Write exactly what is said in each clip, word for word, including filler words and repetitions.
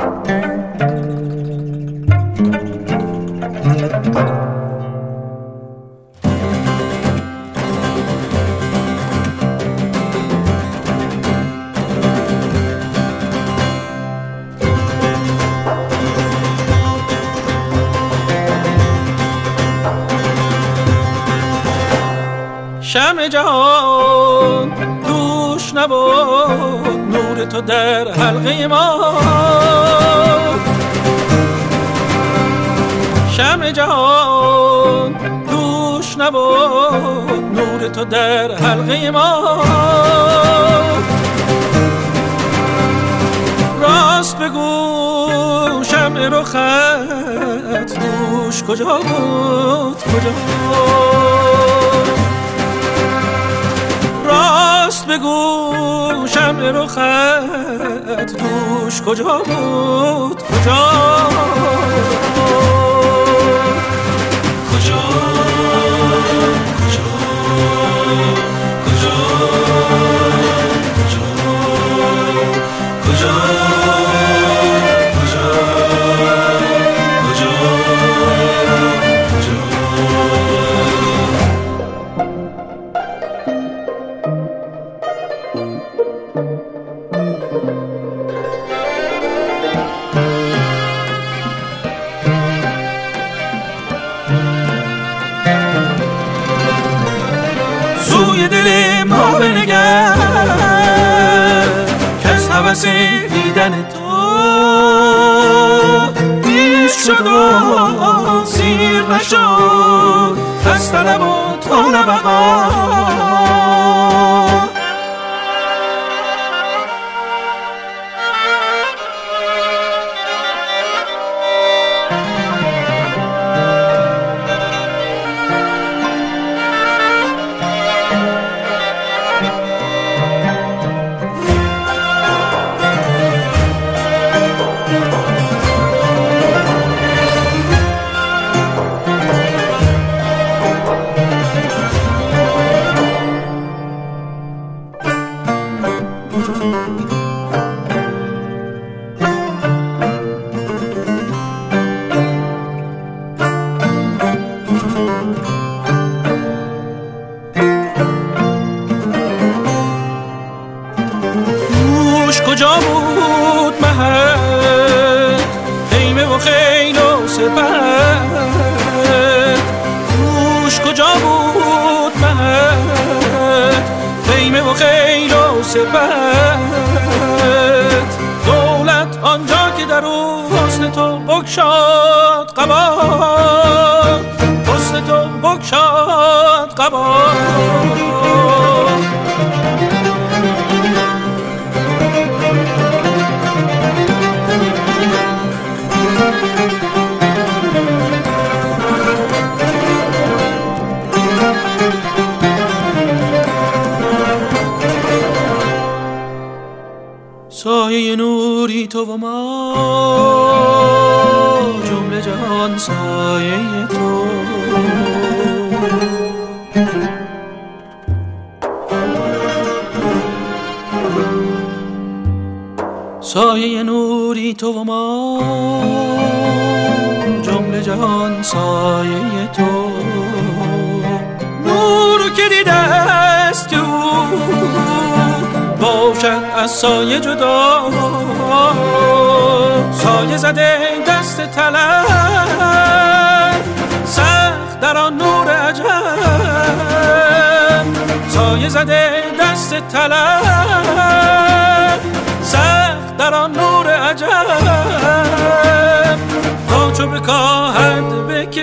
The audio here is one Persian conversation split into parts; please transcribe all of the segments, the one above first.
شمع جهان دوش نبود، نور تو در حلقه ما. شمع جهان دوش نبود، نور تو در حلقه ما. راست بگو شمع رخت دوش کجا بود، کجا بود؟ راست بگو شمع رخت دوش کجا بود، کجا کجا کجا کجا کجا سوی دل ما بنگر که از هوس دیدن تو نیست شد و سیر نشد، از طلب و تو نبقا. کجا بود مهد خیمه و خیل و سپد؟ روش کجا بود مهد خیمه و خیل و سپد؟ دولت آنجا که در او حسن تو بگشاد قبا، حسن تو بگشاد قبا. سایه نوری تو و ما، جمله جهان سایه تو. سایه نوری تو و ما، جمله جهان سایه تو. نور که دیده است که او باشد از سایه جدا، سایه زده دست طلب سخت در آن نور عجب. سایه زده دست طلب سخت در آن نور عجب. تا چو بکاهد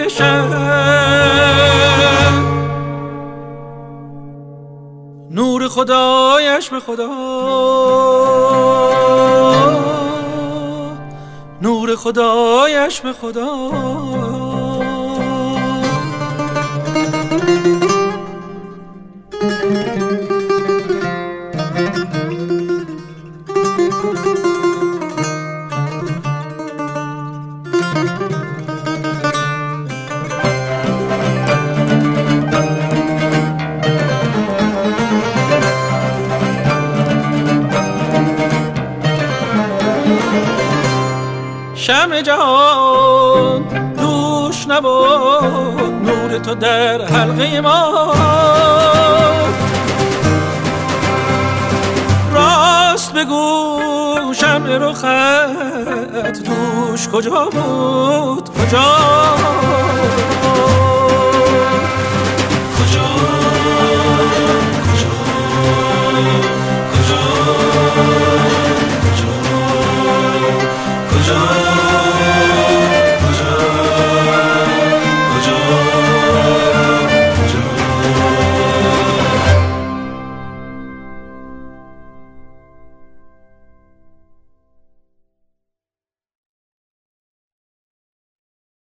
بکشد نور خدایش به خدا، نور خدایش به خدا. شمع جهان دوش نبود نور تو در حلقه ما. راست بگو شمع رخت دوش کجا بود کجا؟